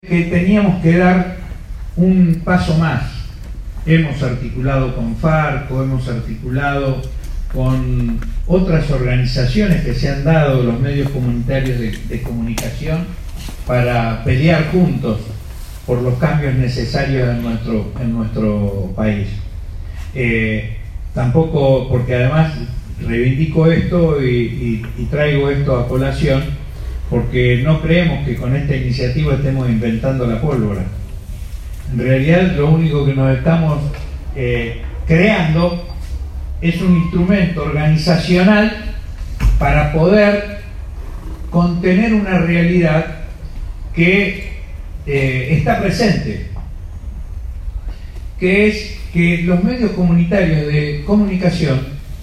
que teníamos que dar un paso más. Hemos articulado con Farco, hemos articulado con otras organizaciones que se han dado, los medios comunitarios de comunicación, para pelear juntos por los cambios necesarios en nuestro país. Tampoco, porque además reivindico esto y traigo esto a colación, porque no creemos que con esta iniciativa estemos inventando la pólvora. En realidad lo único que nos estamos creando es un instrumento organizacional para poder contener una realidad que está presente, que es que los medios comunitarios de comunicación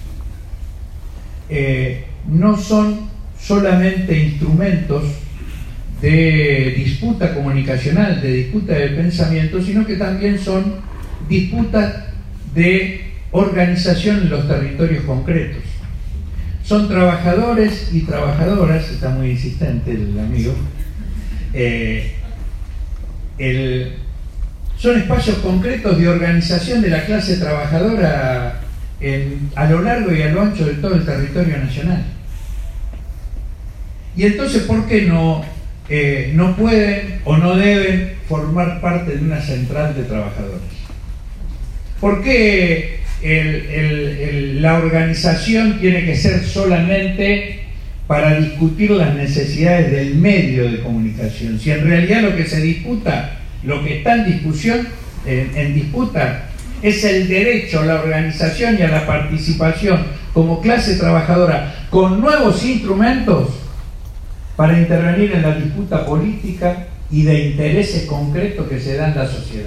no son solamente instrumentos de disputa comunicacional, de disputa de pensamiento, sino que también son disputas de organización en los territorios concretos. Son trabajadores y trabajadoras, está muy insistente el amigo, son espacios concretos de organización de la clase trabajadora a lo largo y a lo ancho de todo el territorio nacional. Y entonces, ¿por qué no pueden o no deben formar parte de una central de trabajadores? ¿Por qué la organización tiene que ser solamente para discutir las necesidades del medio de comunicación? Si en realidad lo que se disputa, lo que está en discusión, en disputa, es el derecho a la organización y a la participación como clase trabajadora con nuevos instrumentos para intervenir en la disputa política y de intereses concretos que se dan en la sociedad.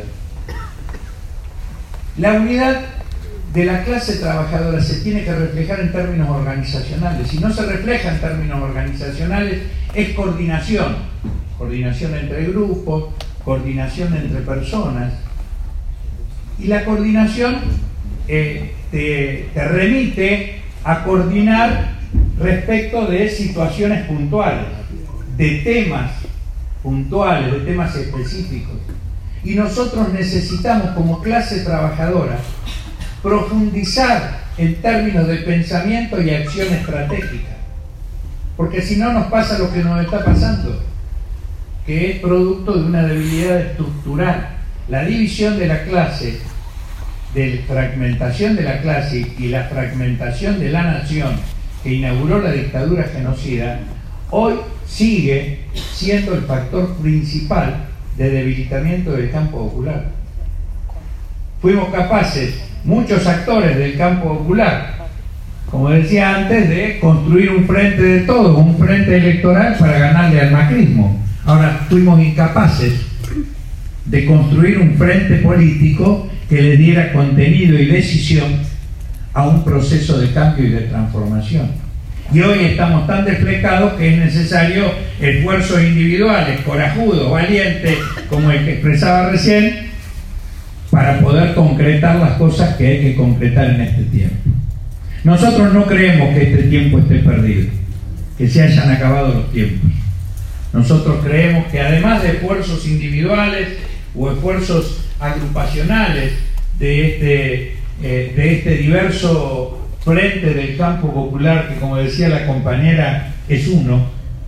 La unidad de la clase trabajadora se tiene que reflejar en términos organizacionales. Si no se refleja en términos organizacionales, es coordinación. Coordinación entre grupos, coordinación entre personas. Y la coordinación te remite a coordinar respecto de situaciones puntuales, de temas puntuales, de temas específicos. Y nosotros necesitamos, como clase trabajadora, profundizar en términos de pensamiento y acción estratégica, porque si no nos pasa lo que nos está pasando, que es producto de una debilidad estructural. La división de la clase, de fragmentación de la clase y la fragmentación de la nación que inauguró la dictadura genocida, hoy sigue siendo el factor principal de debilitamiento del campo popular. Fuimos capaces, muchos actores del campo popular, como decía antes, de construir un frente de todos, un frente electoral para ganarle al macrismo. Ahora fuimos incapaces de construir un frente político que le diera contenido y decisión a un proceso de cambio y de transformación. Y hoy estamos tan desflecados que es necesario esfuerzos individuales, corajudos, valientes, como el que expresaba recién, para poder concretar las cosas que hay que concretar en este tiempo. Nosotros no creemos que este tiempo esté perdido, que se hayan acabado los tiempos. Nosotros creemos que además de esfuerzos individuales o esfuerzos agrupacionales de este diverso frente del campo popular, que como decía la compañera, es uno,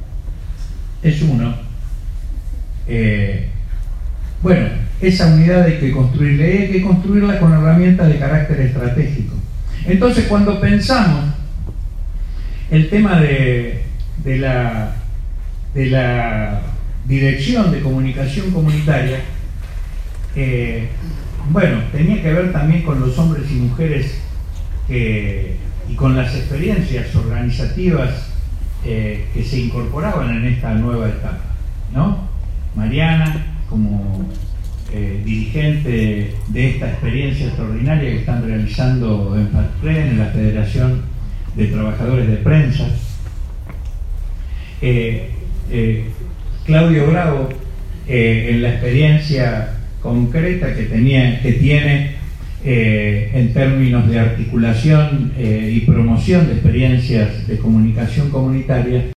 bueno, esa unidad hay que construirla con herramientas de carácter estratégico. Entonces, cuando pensamos el tema de la dirección de comunicación comunitaria, bueno, tenía que ver también con los hombres y mujeres y con las experiencias organizativas que se incorporaban en esta nueva etapa, ¿no? Mariana, como dirigente de esta experiencia extraordinaria que están realizando en FATPREN, en la Federación de Trabajadores de Prensa. Claudio Bravo, en la experiencia concreta que tiene en términos de articulación y promoción de experiencias de comunicación comunitaria.